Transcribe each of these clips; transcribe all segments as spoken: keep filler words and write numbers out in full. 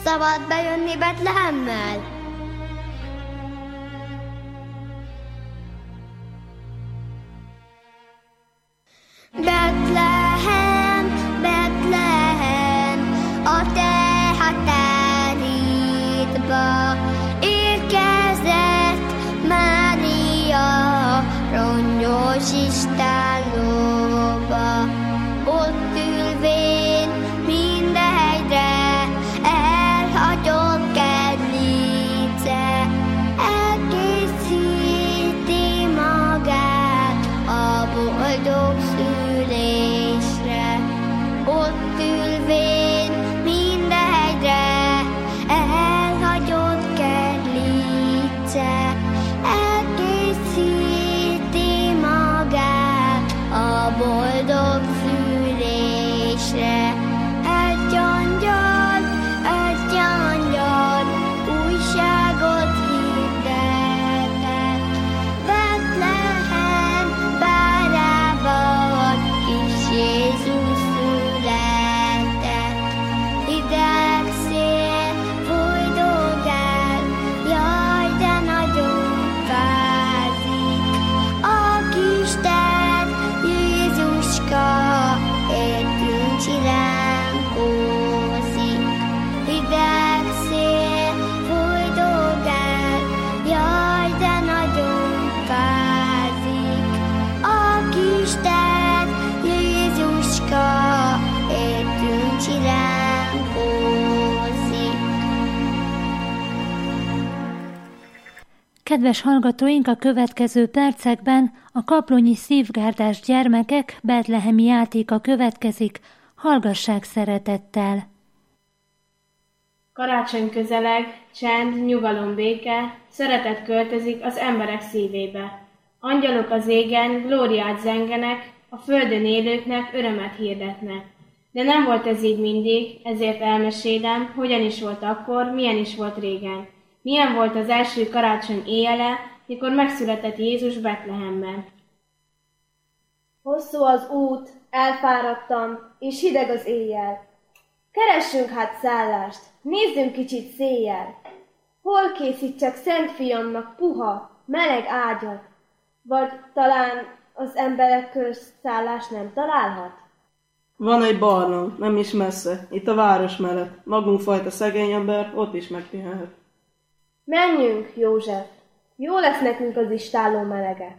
szabad bejönni Betlehemmel? Betlehem, Betlehem, a te határítba érkezett Mária, rongyos istállóba. Ott ülvén mindegyre elhagyott kedlice, elkészíti magát a boldog szülésre. Ott ülvén mindegyre elhagyott kedlice, elkészíti magát a boldog szülésre. Egy angyal, egy angyal újságot hirdetett, Betlehem várában kis Jézus született. Hideg szél fújdogál, jaj, de nagyon fázik, a kisten Jézuska értünk csiránkózik. Hideg szél fújdogál, jaj, de nagyon fázik, a kisten Jézuska értünk csiránkózik. Kedves hallgatóink, a következő percekben a kaplonyi szívgárdás gyermekek betlehemi játéka következik. Hallgassák szeretettel! Karácsony közeleg, csend, nyugalom, béke, szeretet költözik az emberek szívébe. Angyalok az égen glóriát zengenek, a földön élőknek örömet hirdetnek. De nem volt ez így mindig, ezért elmesélem, hogyan is volt akkor, milyen is volt régen. Milyen volt az első karácsony éjjele, mikor megszületett Jézus Betlehemben. Hosszú az út, elfáradtam, és hideg az éjjel. Keressünk hát szállást, nézzünk kicsit széjjel. Hol készítsek Szent Fiamnak puha, meleg ágyat? Vagy talán az emberek közt szállást nem találhat? Van egy barlang, nem is messze, itt a város mellett. Magunk fajta szegény ember ott is megpihenhet. Menjünk, József, jó lesz nekünk az istálló melege.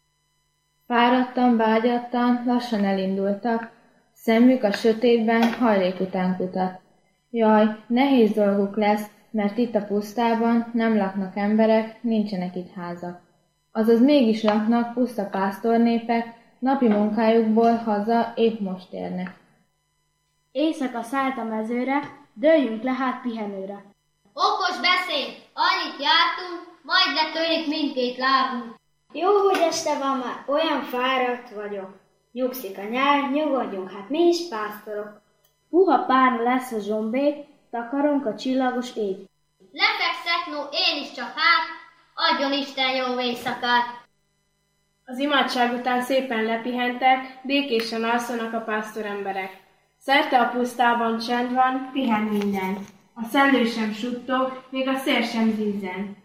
Fáradtan, vágyattan, lassan elindultak, szemük a sötétben hajlék után kutat. Jaj, nehéz dolguk lesz, mert itt a pusztában nem laknak emberek, nincsenek itt házak. Azaz mégis laknak puszta pásztornépek, napi munkájukból haza épp most érnek. Éjszaka szállt a mezőre, dőljünk le hát pihenőre. Okos beszéd, annyit jártunk, majd letörik mindkét lábunk. Jó, hogy este van már, olyan fáradt vagyok. Nyugszik a nyár, nyugodjunk hát mi is pásztorok. Puha párna lesz a zsombék, takaronk a csillagos ég. Lefekszek, no én is csak hát, adjon Isten jó éjszakát. Az imádság után szépen lepihentek, békésen alszanak a pásztoremberek. Szerte a pusztában csend van, pihen minden. A szellő sem suttog, még a szél sem zizzen.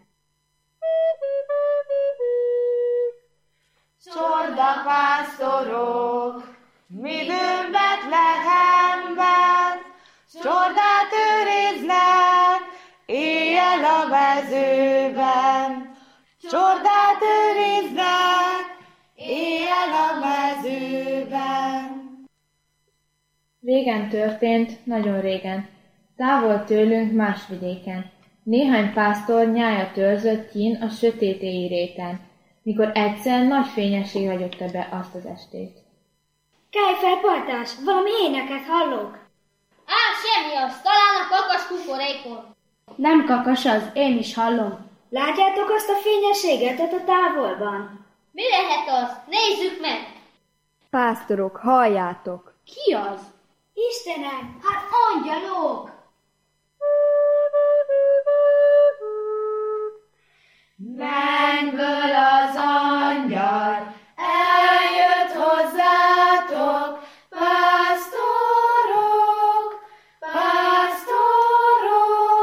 Csorda pásztorok, midőn Betlehemben, csordát őriznek, éjjel a mezőben. Csordát őriznek, éjjel a mezőben. Régen történt, nagyon régen, távol tőlünk más vidéken. Néhány pásztor nyája törzött kín a sötét éji réten, mikor egyszer nagy fényesség hagyott be azt az estét. Kelj fel, partás, valami éneket hallok. Á, semmi az, talán a kakas kukorékon. Nem kakas az, én is hallom. Látjátok azt a fényességet ott a távolban? Mi lehet az? Nézzük meg! Pásztorok, halljátok! Ki az? Istenem, hát angyalok! Mennyből az angyal eljött hozzátok, pásztorok, pásztorok.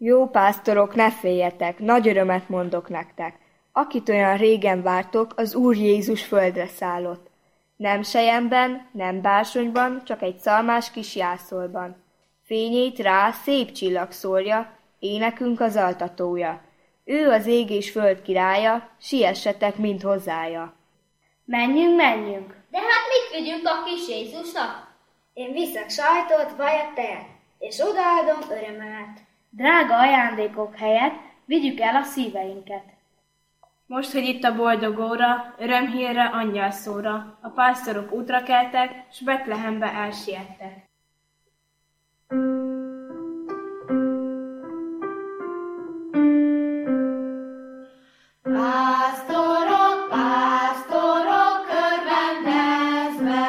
Jó pásztorok, ne féljetek, nagy örömet mondok nektek. Akit olyan régen vártok, az Úr Jézus földre szállott. Nem selyemben, nem bársonyban, csak egy szalmás kis jászolban. Fényét rá szép csillag szórja, énekünk az altatója. Ő az ég és föld királya, siessetek mind hozzája. Menjünk, menjünk! De hát mit vigyünk a kis Jézusnak? Én viszek sajtot, vajat, tejet, és odaadom örömemet. Drága ajándékok helyett vigyük el a szíveinket. Most, hogy itt a boldog óra, örömhírre, angyalszóra, a pásztorok útra keltek, s Betlehembe elsiettek. Pásztorok, pásztorok, körvendezve,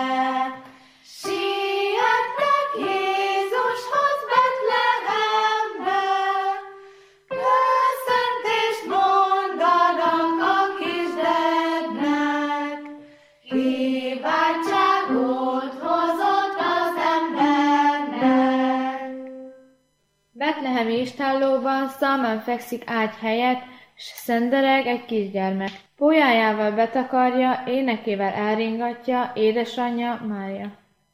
sietnek Jézushoz Betlehembe, köszöntést mondanak a kisdednek, kiváltságot hozott az embernek. Betlehemi istállóban szalmán fekszik ágy helyett, s szendereg egy kisgyermek. Pólyájával betakarja, énekével elringatja édesanyja Mária.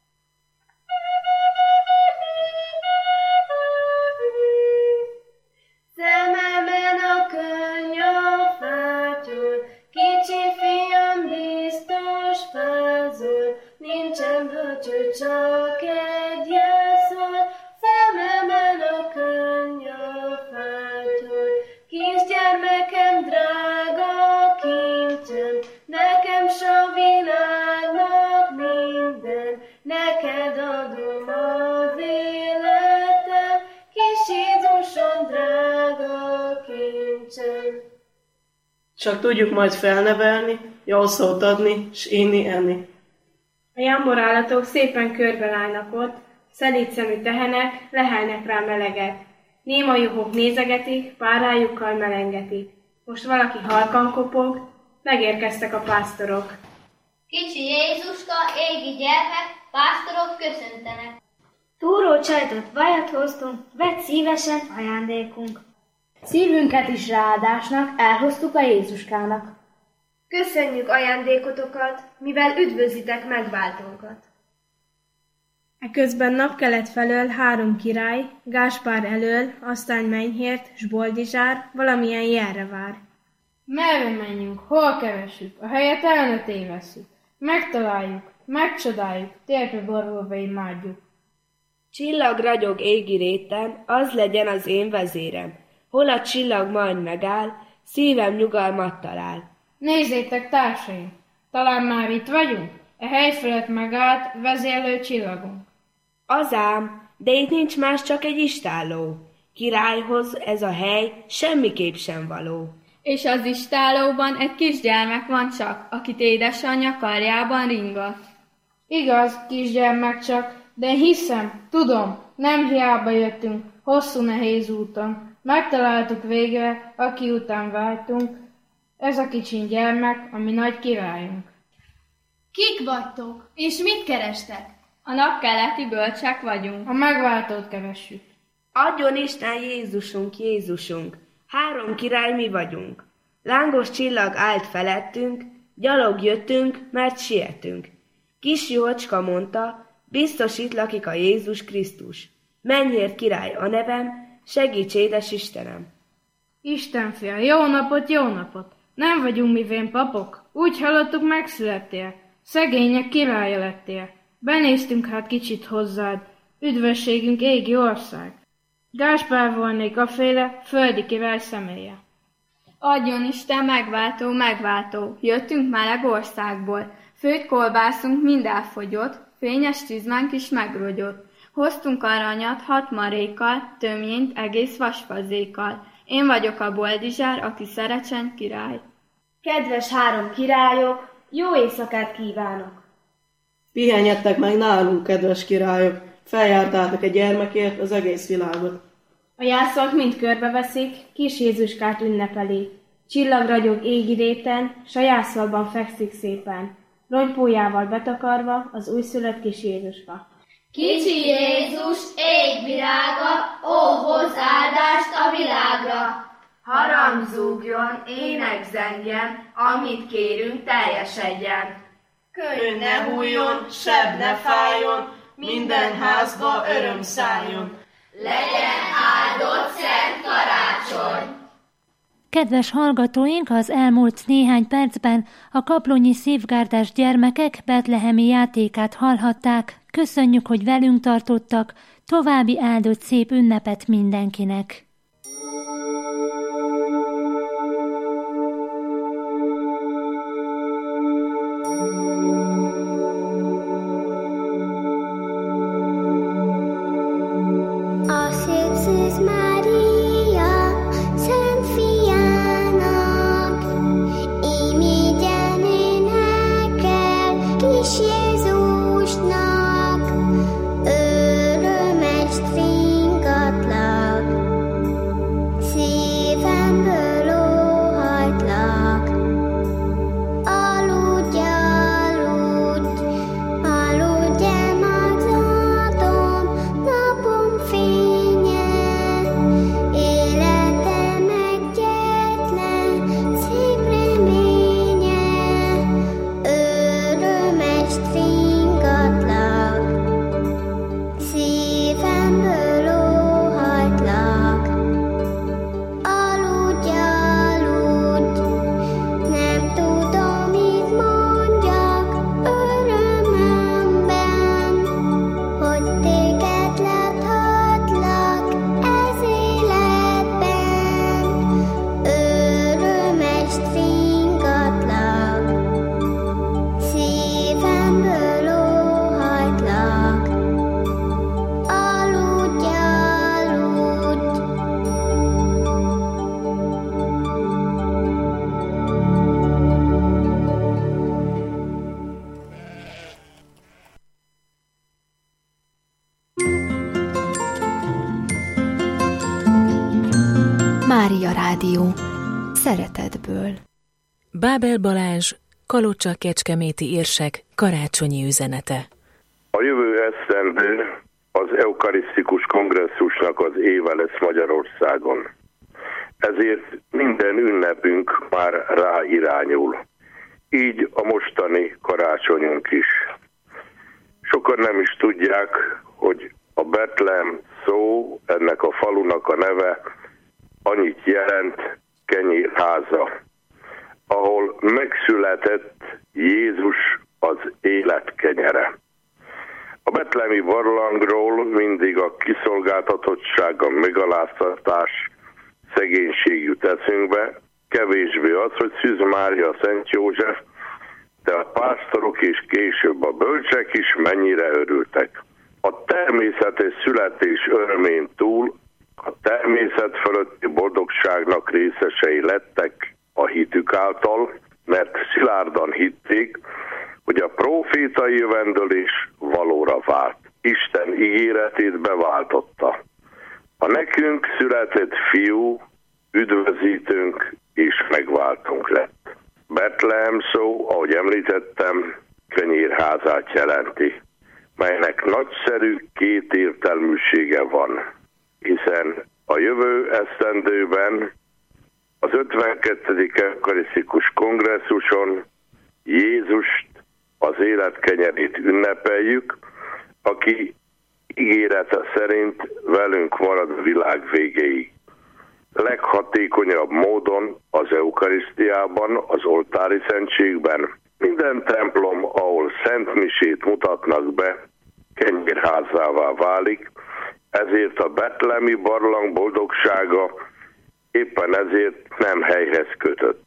Szememen a könny a fátyol, kicsi fiam biztos fázol, nincsen bölcső, csak egy jászol. Szememen a könny a fátyol, kisgyermekem drága kincsem, nekem s a világnak minden, neked adom az életem, kis Jézusom drága kincsem. Csak tudjuk majd felnevelni, jó szót adni, s inni, enni. A jamborállatok szépen körbelálnak ott, szelíd szemű tehenek lehelnek rá meleget. Néma juhok nézegetik, párájukkal melengetik. Most valaki halkan kopog, megérkeztek a pásztorok. Kicsi Jézuska, égi gyermek, pásztorok köszöntenek. Túró csajtot, vajat hoztunk, vedd szívesen ajándékunk. Szívünket is ráadásnak elhoztuk a Jézuskának. Köszönjük ajándékotokat, mivel üdvözlitek megváltónkat. Eközben napkelet felől három király, Gáspár elől, aztán Menyhért s Boldizsár valamilyen jelre vár. Merre menjünk, hol keressük, a helyet el ne tévesszük. Megtaláljuk, megcsodáljuk, térbe borulva imádjuk. Csillag ragyog égi réten, az legyen az én vezérem. Hol a csillag majd megáll, szívem nyugalmat talál. Nézzétek, társaim, talán már itt vagyunk? E hely fölött megállt vezérlő csillagunk. Az ám, de itt nincs más, csak egy istálló. Királyhoz ez a hely semmiképp sem való. És az istállóban egy kisgyermek van csak, akit édesanyja karjában ringat. Igaz, kisgyermek csak, de hiszem, tudom, nem hiába jöttünk, hosszú nehéz úton. Megtaláltuk végre, aki után váltunk, ez a kicsin gyermek, a mi nagy királyunk. Kik vagytok, és mit kerestek? A napkeleti bölcsek vagyunk. A megváltót keressük. Adjon Isten Jézusunk, Jézusunk, három király mi vagyunk. Lángos csillag állt felettünk, gyalog jöttünk, mert sietünk. Kis Jócska mondta, biztos itt lakik a Jézus Krisztus. Menyhért király a nevem, segíts édes Istenem. Istenfia, jó napot, jó napot! Nem vagyunk mi vén papok, úgy hallottuk megszülettél, szegények királya lettél. Benéztünk hát kicsit hozzád, üdvösségünk égi ország. Gáspár volnék aféle, földi király személye. Adjon Isten megváltó, megváltó, jöttünk meleg országból, főtt kolbászunk mind elfogyott, fényes csizmánk is megrogyott. Hoztunk aranyat hat marékkal, tömjént egész vasfazékkal. Én vagyok a Boldizsár, aki szerecsen király. Kedves három királyok, jó éjszakát kívánok! Pihenjetek meg nálunk, kedves királyok, feljártátok egy gyermekért az egész világot. A jászolt mind körbeveszik, kis Jézuskát ünnepeli. Csillag ragyog égi réten, s a jászolban fekszik szépen, rongypólyával betakarva az újszülött kis Jézuska. Kicsi Jézus, égvirága, ó, hozz áldást a világra. Harang zúgjon, ének zengjen, amit kérünk teljesedjen. Könny ne hújjon, seb ne fájjon, minden házba öröm szálljon. Legyen áldott szent karácsony! Kedves hallgatóink, az elmúlt néhány percben a kaplonyi szívgárdás gyermekek betlehemi játékát hallhatták. Köszönjük, hogy velünk tartottak, további áldott szép ünnepet mindenkinek! Mária Rádió. Szeretetből. Bábel Balázs, Kalocsa-Kecskeméti érsek karácsonyi üzenete. A jövő esztendő az eukarisztikus kongresszusnak az éve lesz Magyarországon. Ezért minden ünnepünk már rá irányul. Így a mostani karácsonyunk is. Sokan nem is tudják, hogy a Betlehem szó, ennek a falunak a neve annyit jelent, kenyérháza, ahol megszületett Jézus az élet kenyere. A betlehemi barlangról mindig a kiszolgáltatottság, a megaláztatás, szegénység jut eszünkbe, kevésbé az, hogy Szűz Mária, Szent József, de a pásztorok és később a bölcsek is mennyire örültek. A természetes születés örömén túl a természet fölötti boldogságnak részesei lettek a hitük által, mert szilárdan hitték, hogy a prófétai jövendőlés valóra vált. Isten ígéretét beváltotta. A nekünk született fiú, üdvözítőnk és megváltunk lett. Betlehem szó, ahogy említettem, kenyérházát jelenti, melynek nagyszerű kétértelműsége van, hiszen a jövő esztendőben az ötvenkettedik eukarisztikus kongresszuson Jézust, az élet kenyerét ünnepeljük, aki ígérete szerint velünk marad a világ végéig. Leghatékonyabb módon az eukarisztiában, az oltári szentségben, minden templom, ahol szentmisét mutatnak be, kenyérházává válik, ezért a betlehemi barlang boldogsága éppen ezért nem helyhez kötött.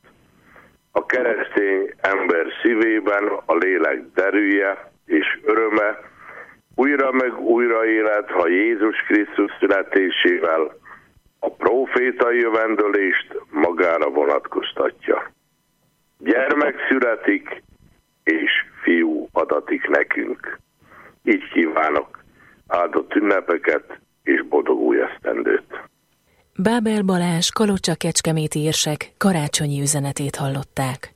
A keresztény ember szívében a lélek derűje és öröme újra meg újra élet, ha Jézus Krisztus születésével a prófétai jövendőlést magára vonatkoztatja. Gyermek születik, és fiú adatik nekünk. Így kívánok áldott ünnepeket és boldog új esztendőt. Bábel Balázs, Kalocsa-Kecskeméti érsek karácsonyi üzenetét hallották.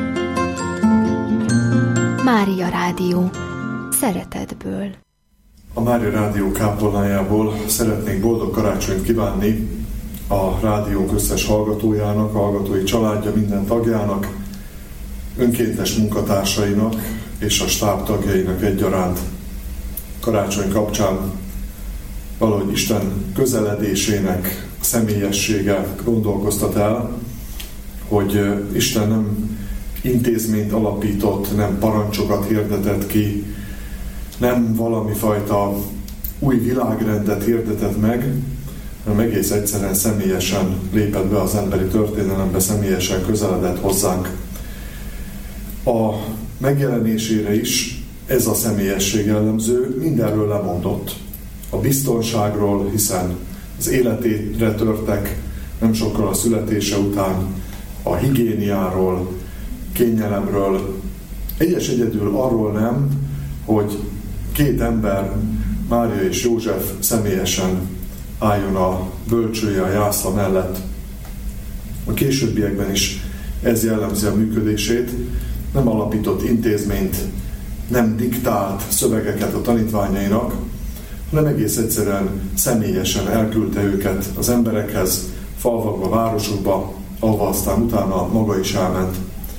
Mária Rádió. Szeretetből. A Mária Rádió kápolnájából szeretnék boldog karácsonyt kívánni a rádiónk összes hallgatójának, a hallgatói családja minden tagjának, önkéntes munkatársainak és a stáb tagjainak egyaránt. Karácsony kapcsán valahogy Isten közeledésének a személyessége gondolkoztat el, hogy Isten nem intézményt alapított, nem parancsokat hirdetett ki, nem valami fajta új világrendet hirdetett meg, hanem egész egyszerűen személyesen lépett be az emberi történelembe, személyesen közeledett hozzánk. A megjelenésére is ez a személyesség jellemző, mindenről lemondott. A biztonságról, hiszen az életére törtek nem sokkal a születése után, a higiéniáról, kényelemről, egyes egyedül arról nem, hogy két ember, Mária és József személyesen álljon a bölcsője, a jászla mellett. A későbbiekben is ez jellemzi a működését, nem alapított intézményt, nem diktált szövegeket a tanítványainak, hanem egész egyszerűen személyesen elküldte őket az emberekhez, falvakba, városokba, ahova aztán utána maga is elment.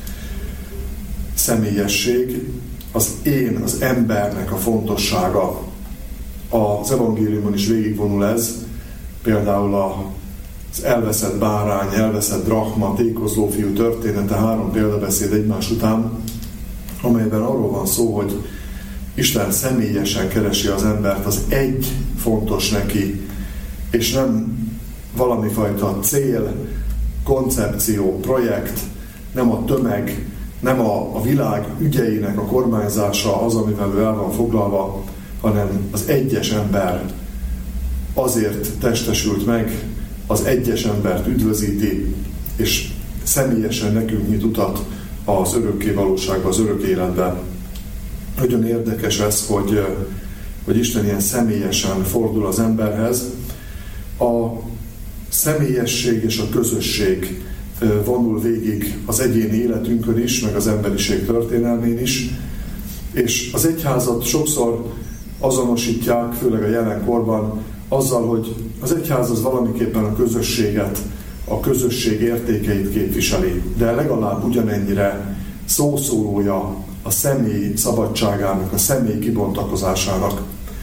Személyesség, az én, az embernek a fontossága. Az evangéliumon is végigvonul ez, például az elveszett bárány, elveszett drachma, tékozló fiú története, három példabeszéd egymás után, amelyben arról van szó, hogy Isten személyesen keresi az embert, az egy fontos neki, és nem valami fajta cél, koncepció, projekt, nem a tömeg, nem a, a világ ügyeinek a kormányzása az, amivel ő el van foglalva, hanem az egyes ember azért testesült meg, az egyes embert üdvözíti, és személyesen nekünk nyit utat az örökké valóságba, az örök életbe. Nagyon érdekes ez, hogy, hogy Isten ilyen személyesen fordul az emberhez. A személyesség és a közösség vonul végig az egyéni életünkön is, meg az emberiség történelmén is, és az egyházat sokszor azonosítják, főleg a jelenkorban, azzal, hogy az egyház az valamiképpen a közösséget, a közösség értékeit képviseli, de legalább ugyanennyire szószólója a személy szabadságának, a személy kibontakozásának.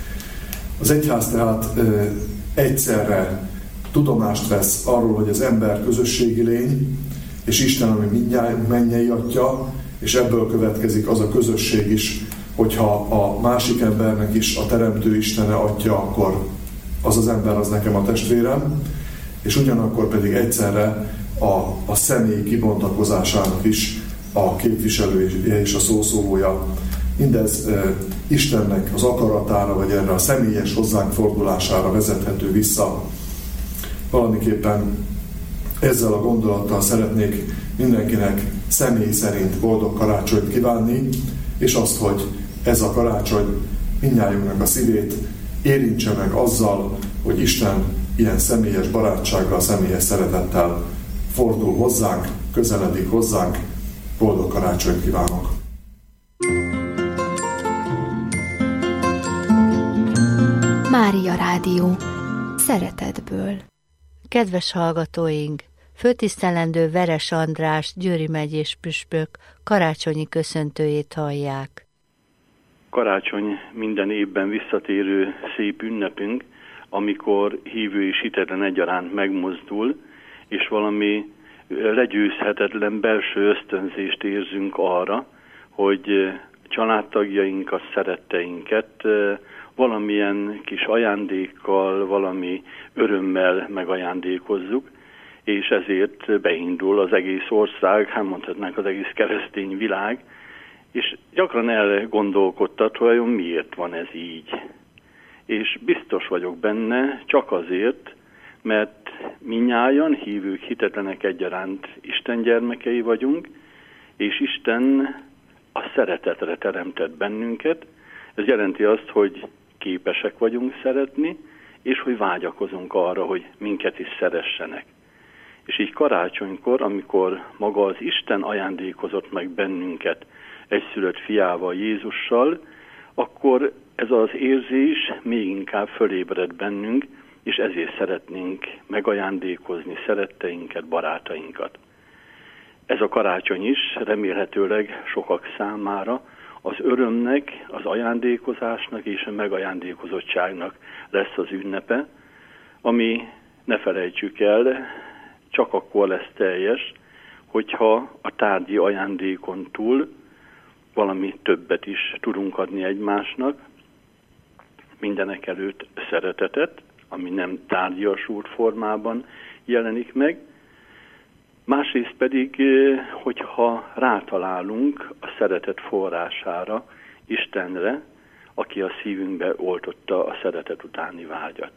Az egyház tehát ö, egyszerre tudomást vesz arról, hogy az ember közösségi lény, és Isten, ami mindjárt mennyei atya, és ebből következik az a közösség is, hogyha a másik embernek is a teremtő Istene atya, akkor az az ember az nekem a testvérem, és ugyanakkor pedig egyszerre a, a személy kibontakozásának is a képviselője és a szószólója. Mindez e, Istennek az akaratára, vagy erre a személyes hozzánk fordulására vezethető vissza. Valamiképpen ezzel a gondolattal szeretnék mindenkinek személy szerint boldog karácsonyt kívánni, és azt, hogy ez a karácsony mindnyájunknak a szívét érintse meg azzal, hogy Isten ilyen személyes barátsággal, személyes szeretettel fordul hozzánk, közeledik hozzánk. Boldog karácsonyt kívánok! Mária Rádió. Szeretetből. Kedves hallgatóink! Főtisztelendő Veres András, Győri megyés püspök karácsonyi köszöntőjét hallják. Karácsony minden évben visszatérő szép ünnepünk, amikor hívő és hitetlen egyaránt megmozdul, és valami legyőzhetetlen belső ösztönzést érzünk arra, hogy családtagjainkat, szeretteinket valamilyen kis ajándékkal, valami örömmel megajándékozzuk, és ezért beindul az egész ország, hát mondhatnánk az egész keresztény világ, és gyakran elgondolkodtat, hogy vajon miért van ez így. És biztos vagyok benne, csak azért, mert minnyájan hívők, hitetlenek egyaránt Isten gyermekei vagyunk, és Isten a szeretetre teremtett bennünket. Ez jelenti azt, hogy képesek vagyunk szeretni, és hogy vágyakozunk arra, hogy minket is szeressenek. És így karácsonykor, amikor maga az Isten ajándékozott meg bennünket egyszülött fiával, Jézussal, akkor ez az érzés még inkább fölébred bennünk, és ezért szeretnénk megajándékozni szeretteinket, barátainkat. Ez a karácsony is remélhetőleg sokak számára az örömnek, az ajándékozásnak és a megajándékozottságnak lesz az ünnepe, ami, ne felejtsük el, csak akkor lesz teljes, hogyha a tárgyi ajándékon túl valami többet is tudunk adni egymásnak, mindenek előtt szeretetet, ami nem tárgyasult formában jelenik meg, másrészt pedig, hogyha rátalálunk a szeretet forrására, Istenre, aki a szívünkbe oltotta a szeretet utáni vágyat.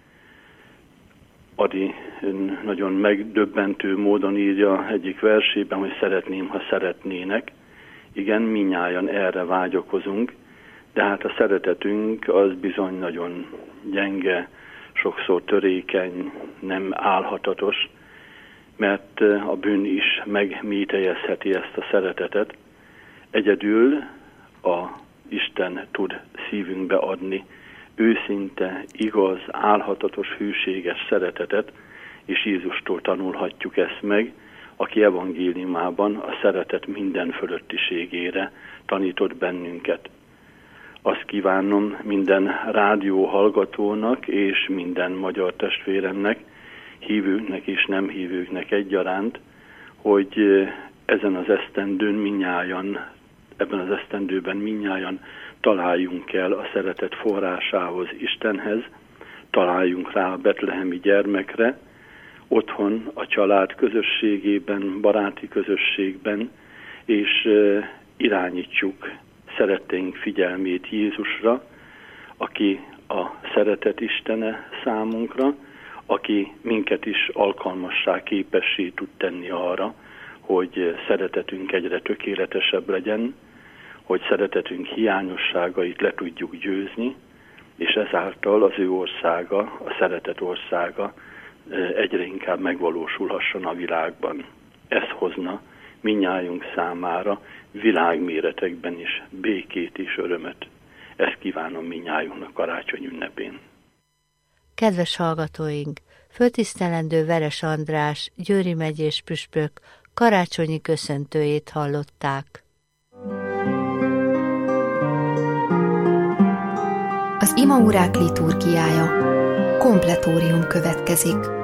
Adi nagyon megdöbbentő módon írja egyik versében, hogy szeretném, ha szeretnének. Igen, mindnyájan erre vágyakozunk, de hát a szeretetünk az bizony nagyon gyenge, sokszor törékeny, nem állhatatos, mert a bűn is megmétejezheti ezt a szeretetet. Egyedül a Isten tud szívünkbe adni őszinte, igaz, álhatatos, hűséges szeretetet, és Jézustól tanulhatjuk ezt meg, aki evangéliumában a szeretet minden fölöttiségére tanított bennünket. Azt kívánom minden rádió hallgatónak és minden magyar testvéremnek, hívőknek és nem hívőknek egyaránt, hogy ezen az esztendőn minnyájan, ebben az esztendőben minnyájan találjunk el a szeretet forrásához, Istenhez, találjunk rá a betlehemi gyermekre, otthon, a család közösségében, baráti közösségben, és irányítsuk szeretteink figyelmét Jézusra, aki a szeretet Istene számunkra, aki minket is alkalmassá, képessé tud tenni arra, hogy szeretetünk egyre tökéletesebb legyen, hogy szeretetünk hiányosságait le tudjuk győzni, és ezáltal az ő országa, a szeretet országa egyre inkább megvalósulhasson a világban. Ez hozna mindnyájunk számára világméretekben is békét és örömet. Ezt kívánom mindnyájunknak karácsony ünnepén. Kedves hallgatóink! Föltisztelendő Veres András, Győri megyés püspök karácsonyi köszöntőjét hallották. Az imaórák liturgiája. Kompletórium következik.